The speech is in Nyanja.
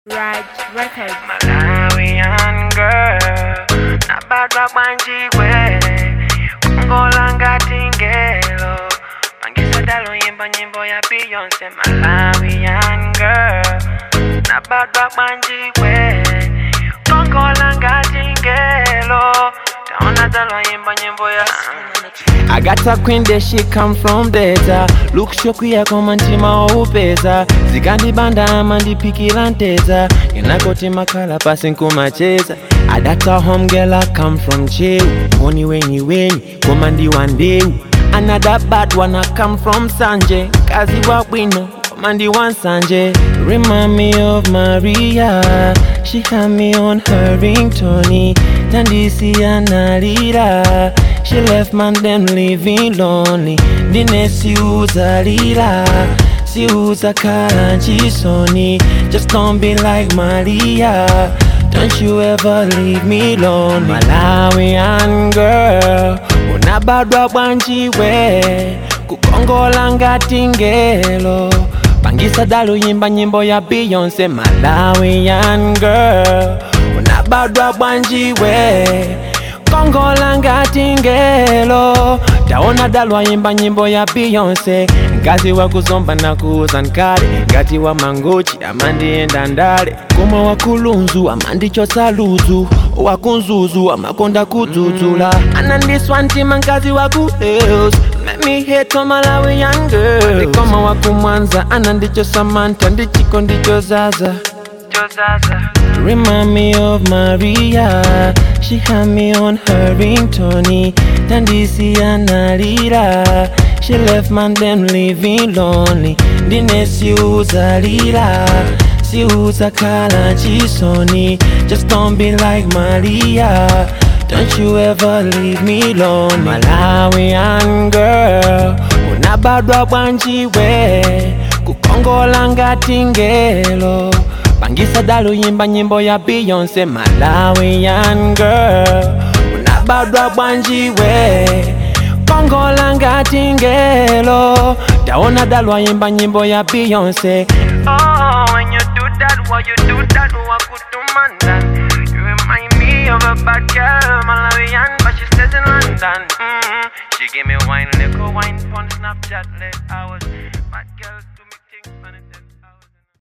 Raj Records. Malawian girl, nabadwa banjiwe Kongola ngati ngelo Pangisadalo yimba nyimbo ya Beyonce. Malawian girl, nabadwa banjiwe Kongola ngati ngelo Taona dalo yimba nyimbo ya I got a queen that she come from data. Look shokuya koma ntima upeza. Zikandi banda amandi pikilanteza. Inakoti makala passing kumacheza. I got a home girl I come from jail. Money weni komandi one day. Another bad one I come from Sanje. Kazi wa wino komandi one Sanje. Remind me of Maria. She had me on her ringtone. Tandisi analira. She left man them living lonely. Dine siuza lila, siuza kalanchi soni. Just don't be like Maria. Don't you ever leave me lonely. Malawian girl, unabadwa banjiwe kukongola ngati ngelo. Pangisa dalu yimba nyimbo ya Beyonce. Malawian girl, unabadwa banjiwe Kongola ngati ngelo. Taona dalwa yimba nyimbo ya Beyonce. Ngazi wa kuzomba na kuuza nkale. Ngati wa mangochi amandi enda ndale. Koma wa kulunzu amandi chosa luzu. Wa kunzuzu amakonda kututula. Anandiswanti mangazi wa kuheos. Let me hate on Malawian girls. Koma wa kumwanza anandicho Samantha. Ndichiko ndicho Zaza. Remind me of Maria. She had me on her ringtone. Tandisi analira. She left man them living lonely. Dine siuza lila, siuza kalanchi soni. Just don't be like Maria. Don't you ever leave me lonely. Malawian girl, unabadwa banjiwe kukongola ngati ngelo. Pangisa dalu yimba nyimbo ya Beyonce. Malawian girl, unabadwa banjiwe Kongola ngati ngelo. Taona dalwa yimba nyimbo ya Beyonce. Oh, when you do that, what you do that, wakutumanda. You remind me of a bad girl, Malawian, but she stays in London. She give me wine, liquor, wine, on Snapchat, late hours.